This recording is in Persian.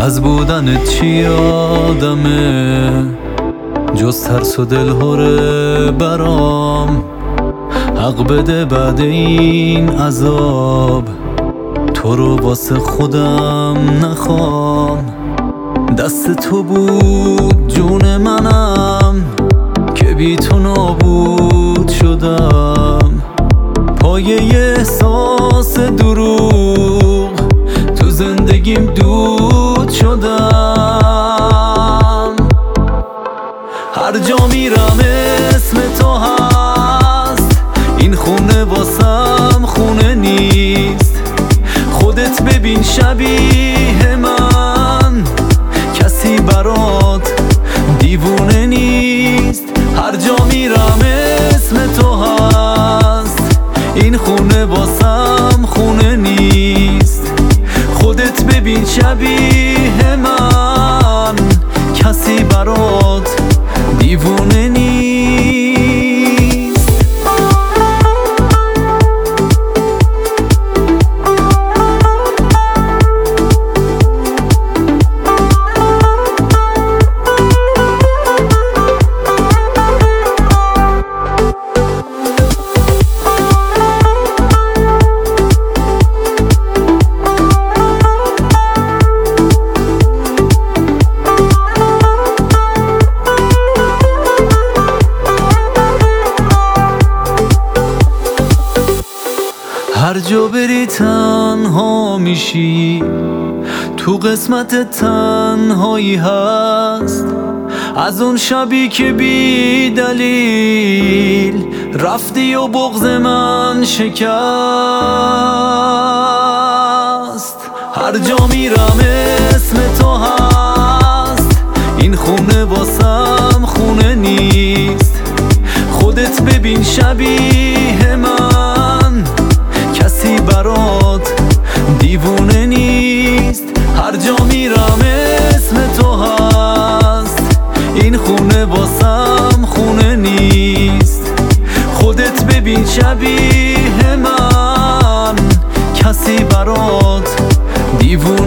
از بودنت چی یادمه جز ترس و دلهوره برام. حق بده بعد این عذاب تو رو واسه خودم نخوام. دست تو بود جون منم که بی تو نابود شدم. پایه احساس دروغ تو زندگیم دود شدم. هر جا میرم اسم تو هست، این خونه واسم خونه نیست. خودت ببین شبیه من، کسی برات دیوونه نیست. هر جا میرم اسم تو هست، این خونه واسم خونه نیست. خودت ببین شبیه من، کسی برات دیوونه نیست. هر جا بری تنها میشی، تو قسمت تنهایی هست. از اون شبی که بی دلیل رفتی و بغض من شکست. هر جا میرم اسم تو هست، این خونه واسم خونه نیست. خودت ببین شبیه من، کسی برات دیوونه نیست. هر جا میرم اسم تو هست، این خونه واسم خونه نیست. خودت ببین شبیه من، کسی برات دیوونه